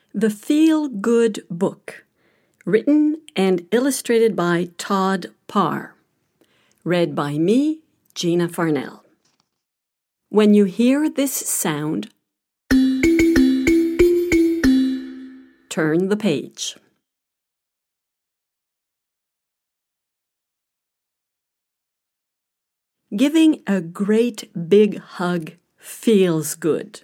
The Feel Good Book, written and illustrated by Todd Parr. Read by me, Gina Farnell. When you hear this sound, turn the page. Giving a great big hug feels good.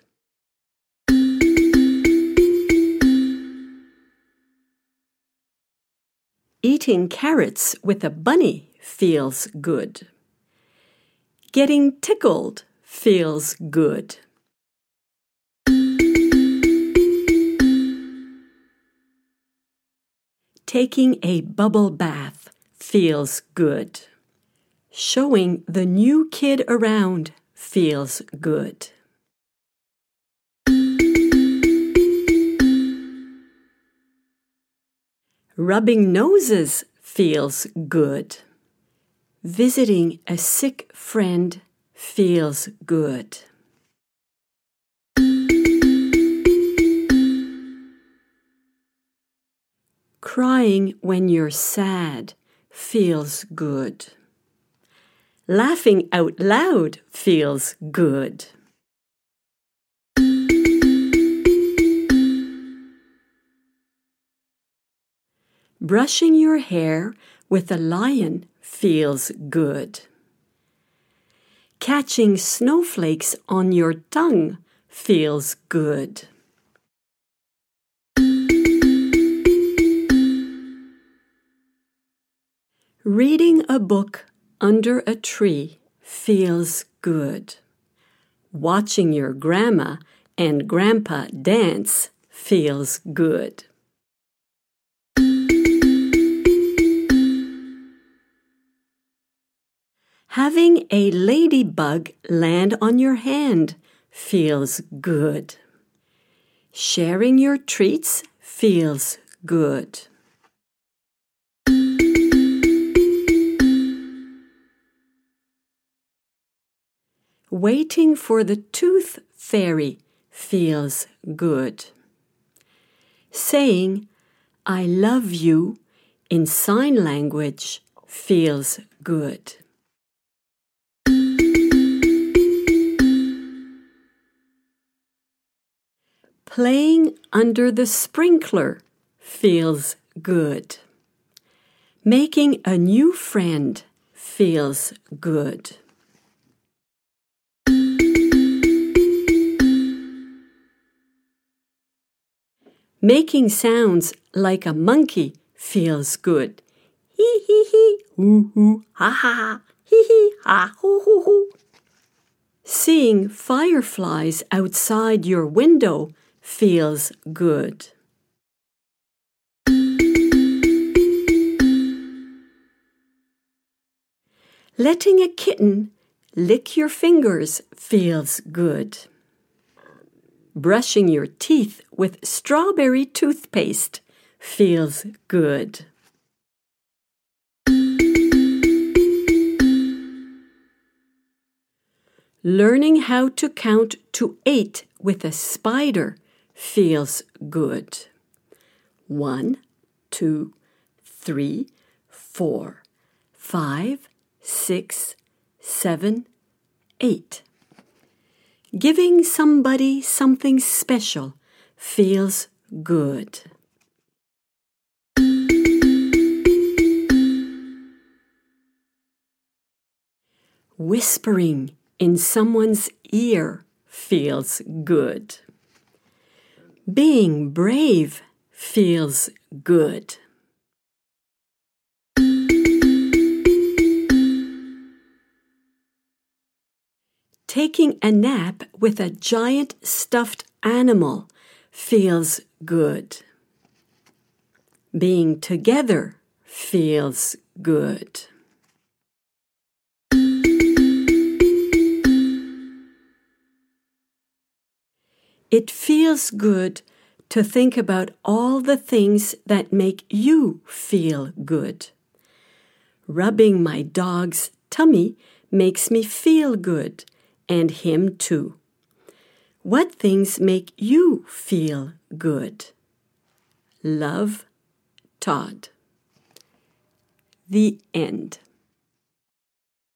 Eating carrots with a bunny feels good. Getting tickled feels good. Taking a bubble bath feels good. Showing the new kid around feels good. Rubbing noses feels good. Visiting a sick friend feels good. Crying when you're sad feels good. Laughing out loud feels good. Brushing your hair with a lion feels good. Catching snowflakes on your tongue feels good. Reading a book under a tree feels good. Watching your grandma and grandpa dance feels good. Having a ladybug land on your hand feels good. Sharing your treats feels good. Waiting for the tooth fairy feels good. Saying, "I love you" in sign language feels good. Playing under the sprinkler feels good. Making a new friend feels good. Making sounds like a monkey feels good. Hee hee hee, hoo hoo, ha ha ha, hee hee ha hoo hoo hoo. Seeing fireflies outside your window feels good. Letting a kitten lick your fingers feels good. Brushing your teeth with strawberry toothpaste feels good. Learning how to count to 8 with a spider feels good. 1, 2, 3, 4, 5, 6, 7, 8. Giving somebody something special feels good. Whispering in someone's ear feels good. Being brave feels good. Taking a nap with a giant stuffed animal feels good. Being together feels good. It feels good to think about all the things that make you feel good. Rubbing my dog's tummy makes me feel good, and him too. What things make you feel good? Love, Todd. The end.